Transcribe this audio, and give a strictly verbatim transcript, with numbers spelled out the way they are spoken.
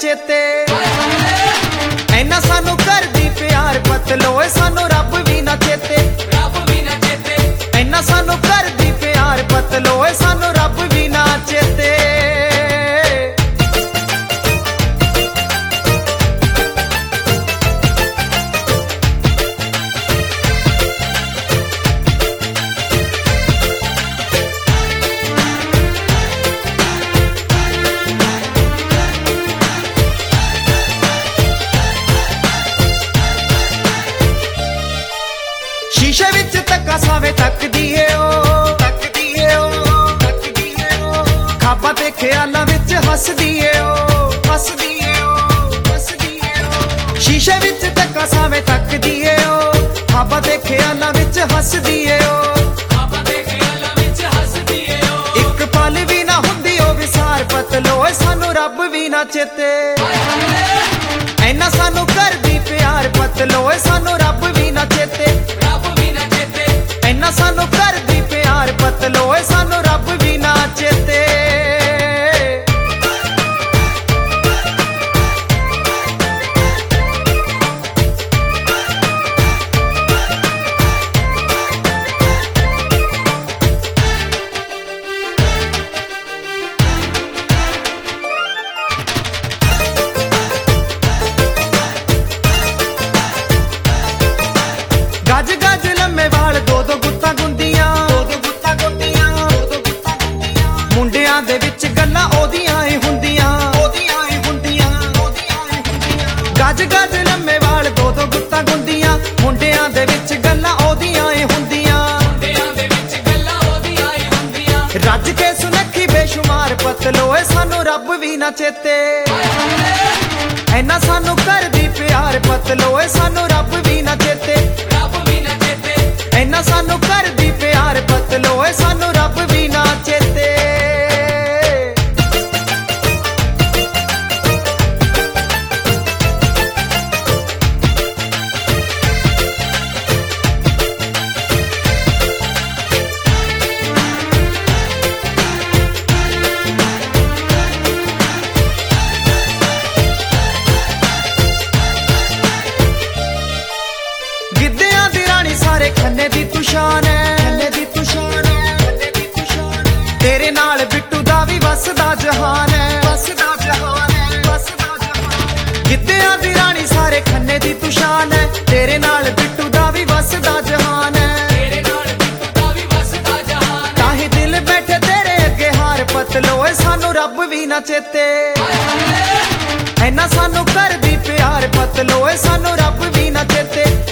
चेते ऐना सानू करदी प्यार पतलो सानू रब भी ना चेते ऐना सानू करदी प्यार पतलो सानू रब भी ना चेते। शीशे विच तक्का सावे तकदी है ओ तकदी है ओ तकदी है ओ खाबा ते ख्यालां विच हसदी है ओ हसदी है ओ हसदी है ओ शीशे विच तक्का सावे तकदी है ओ खाबा ते ख्यालां विच हसदी है ओ खाबा ते ख्यालां विच हसदी है ओ इक पल भी ना हुंदी ओ विसार पतलो सानू रब भी ना चेते ऐना सानू करदी प्यार पतलो सानू रब भी ना चेते ऐना सानू करदी प्यार पतलो सानू रब भी ना चेते। गज गज लम्मे वाल दो दो गुत्ता गुंदियां मुंडियां दे विच गल्लां ओदियां ही हुंदियां गज गज लम्मे वाल दो दो गुत्ता गुंदियां मुंडियां दे विच गल्लां ओदियां ही हुंदियां रज के सुनखी बेशुमार पतलो सानू रब भी ना चेते ऐना सानू करदी प्यार पतलो सानू रब भी ना चेते ऐना सानू करदी प्यार पतलो सानू रब भी ना चेते। गिद्धियां दी रानी सारे खन्ने दी तू शान है तेरे नाल बिट्टू दा भी वसदा जहान है गिद्धियां दी रानी सारे खन्ने दी तू शान है तेरे नाल बिट्टू दा भी वसदा जहान है ताही दिल बैठे तेरे अगे हार पतलो सानू रब भी ना चेते ऐना सानू करदी प्यार पतलो सानू रब भी ना चेते।